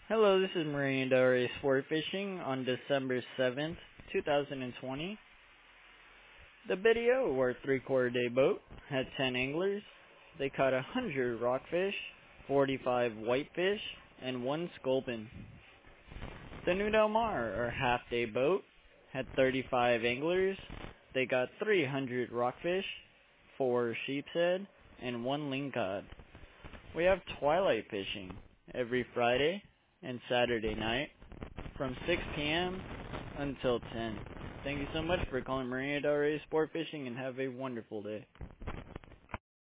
Hello, this is Marina Del Rey Sport Fishing on December 7th, 2020. The video, our 3/4 day boat, had 10 anglers. They caught 100 rockfish, 45 whitefish, and 1 sculpin. The New Del Mar, our half day boat, had 35 anglers. They got 300 rockfish, 4 sheepshead, and 1 lingcod. We have twilight fishing every Friday and Saturday night from 6 p.m. until 10. Thank you so much for calling Marina Del Rey Sport Fishing and have a wonderful day.